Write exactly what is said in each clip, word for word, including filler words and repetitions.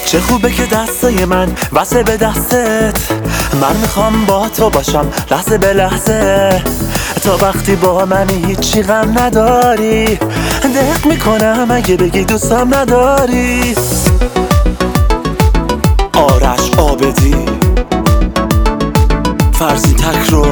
چه خوبه که دستای من واسه به دستت، من میخوام با تو باشم لحظه به لحظه. تا وقتی با منی هیچی غم نداری، دق میکنم اگه بگی دوستم نداری. آرش عابدی فرزین تکرو.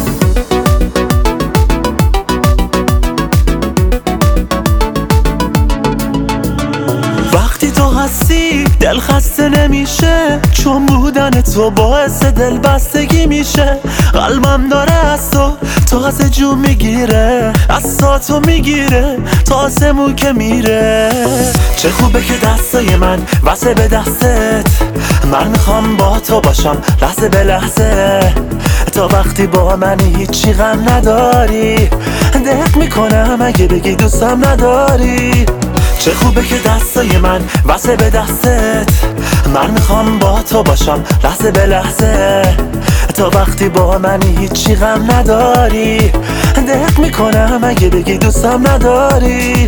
وقتی تو هستی دل خسته نمیشه، چون بودن تو باعث دل بستگی میشه. قلبم داره از تو تازه جو میگیره، از ساتو میگیره تا آسمون که میره. چه خوبه که دستای من واسه به دستت، من میخوام با تو باشم لحظه به لحظه. تا وقتی با منی هیچی غم نداری، دق میکنم اگه بگی دوستم نداری. چه خوبه که دستای من واسه به دستت، من میخوام با تو باشم لحظه به لحظه. تا وقتی با منی هیچی غم نداری، دق میکنم اگه بگی دوستم نداری.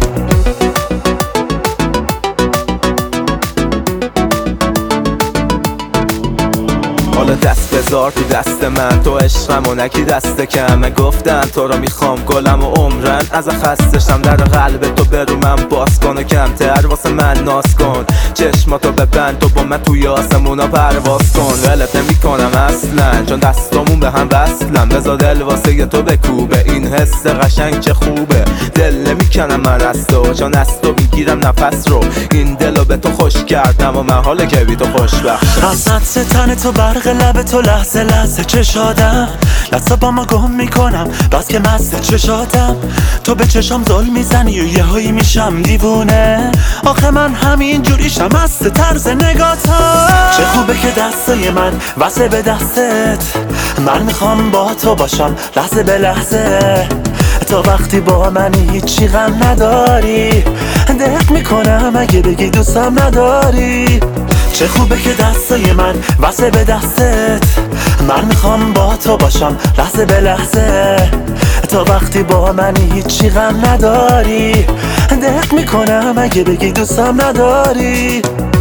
حالا دست بذار تو دست من، تو عشقم و نکی دست کم. گفتم تو رو میخوام گلم و عمرن، از خستشم در قلب تو برو من باز کن و کمتر واسه من ناز کن. چشماتو ببند تو با من توی آسمونا پرواز کن. ولت نمی کنم اصلا چون دستامون به هم وصلن، بذار دل واسه تو بکوبه این حس قشنگ چه خوبه. دل نمی کنم من از تو چون از تو میگیرم نفس رو، این دلو به تو خوش کردم و من حاله که بی تو خوشبخت. حسد تن تو برق لب تو لحظه لحظه چشادم، لحظه با ما گم میکنم بس که مست چشادم. تو به چشام ظلم میزنی و یه هایی میشم دیوونه، آخه من همین جوریشم مست طرز نگاتم. چه خوبه که دستای من واسه به دستت، من میخوام با تو باشم لحظه به لحظه. تا وقتی با منی هیچی غم نداری، دق میکنم اگه بگی دوستم نداری. چه خوبه که دستای من واسه به دستت، من میخوام با تو باشم لحظه به لحظه. تا وقتی با منی هیچی غم نداری، دق میکنم اگه بگی دوستم نداری.